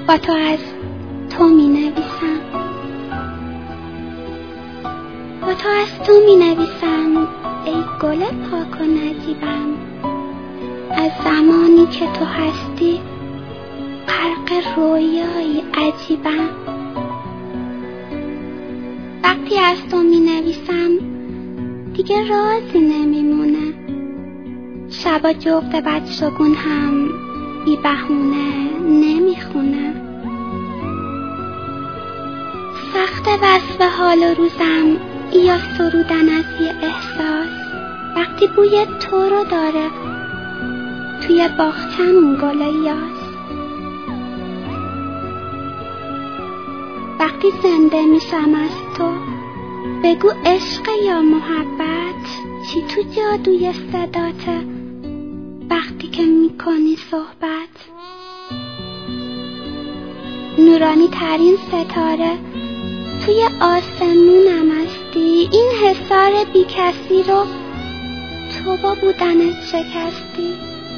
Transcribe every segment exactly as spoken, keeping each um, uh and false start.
با تو از تو می نویسم، با تو از تو می نویسم ای گل پاک و نجیبم. از زمانی که تو هستی غرق رویایی عجیبم. وقتی از تو می نویسم دیگه رازی نمیمونه. شبا جفت بدشگون هم بی بهونه نمیخونه. سخت وصف حال و روزم یا سرودن از یه احساس وقتی بوی تو رو داره توی باغچمون گل یاس. وقتی زنده میشم از تو بگو عشق یا محبت، چی تو جادوی صداته وقتی که میکنی صحبت. نورانی ترین ستاره توی آسمونم هستی، این حصار بی کسی رو تو با بودنت شکستی.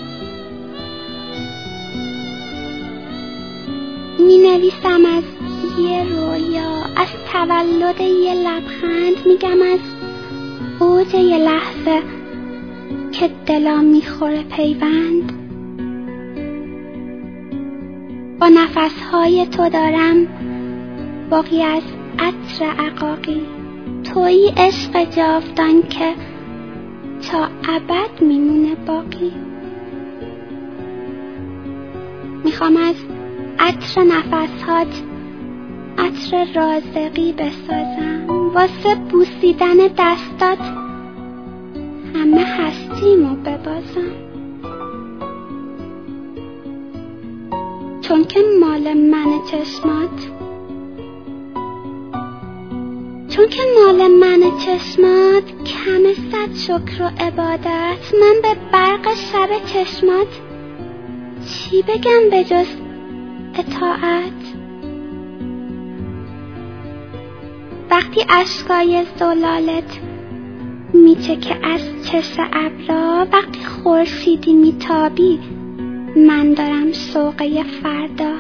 می نویسم از یه رویا، از تولد یه لبخند، میگم از اوج یه لحظه که دلم میخوره پیوند. با نفسهای تو دارم باقی از عطر عقاقی، تویی عشق جاودان که تا ابد میمونه باقی. میخوام از عطر نفسهات عطر رازقی بسازم، واسه بوسیدن دستات همه هستیمو ببازم. چون که مال من چشمات، چون که مال من چشمات کم صد شکر و عبادت. من به برق شب چشمات چی بگم به جز اطاعت. وقتی اشکای زلالت میچکه از چشم ابرا، وقتی خورشیدی میتابی من دارم شوقه فردا.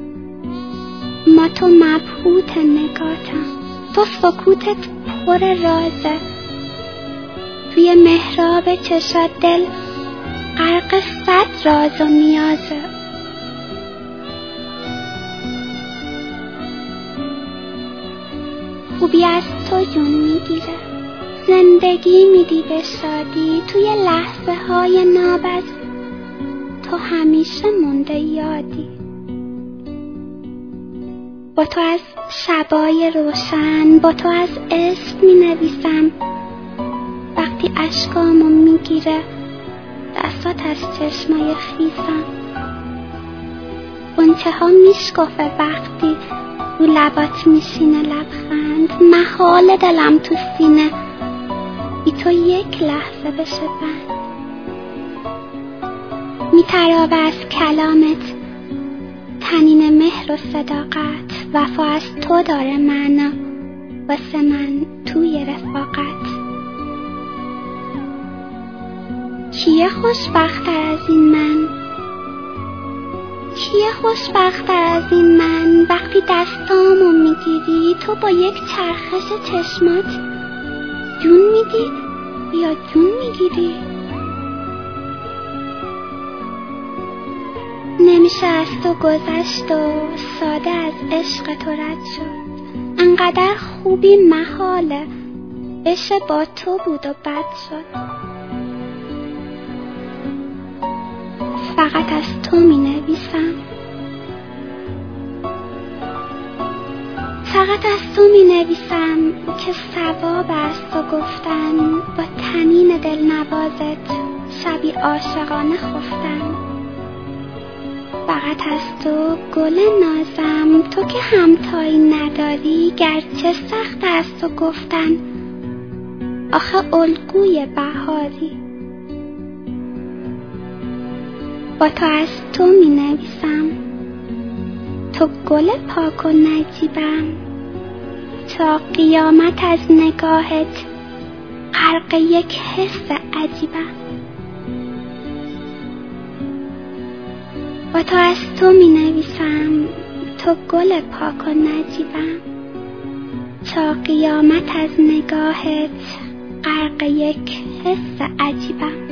ما تو مبهوت نگاتم، تو سکوتت پر رازه، توی محراب چشات دل غرق صد راز و نیازه. خوبی از تو جون میگیره، زندگی میدی به شادی، توی لحظه های نابز تو همیشه مونده یادی. با تو از شبای روشن، با تو از عشق می نویسم. وقتی اشکامو میگیره دستات از چشمای خیسم. غنچه ها میشکفه وقتی رو لبات میشینه لبخند. محال دلم تو سینه بی تو یک لحظه بشه بند. میتراوه از کلامت تنین مهر و صداقت، وفا از تو داره معنا واسه من توی رفاقت. کیه خوشبخت‌تر از این من، کیه خوشبخت‌تر از این من وقتی دستامو میگیری تو با یک چرخش چشمات جون میدی یا جون میگیری. نمیشه از تو گذشت و ساده از عشق تو رد شد. انقدر خوبی محاله بشه با تو بود و بد شد. فقط از تو می نویسم، فقط از تو می نویسم که ثواب از تو گفتن، با تنین دل نوازت شبی عاشقانه خفتن. فقط از تو گل نازم، تو که همتایی نداری گرچه سخت از تو گفتن، آخه الگوی بهاری. با تو از تو می نویسم، تو گل پاک و نجیبم. تا قیامت از نگاهت غرق یک حس عجیبم. با تو از تو می نویسم تو گل پاک و نجیبم، تا قیامت از نگاهت غرق یک حس عجیبم.